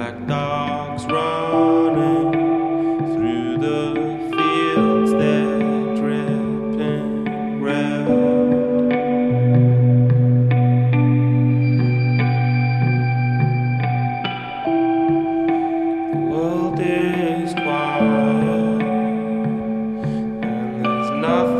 black dogs running through the fields, they're dripping red. The world is quiet and there's nothing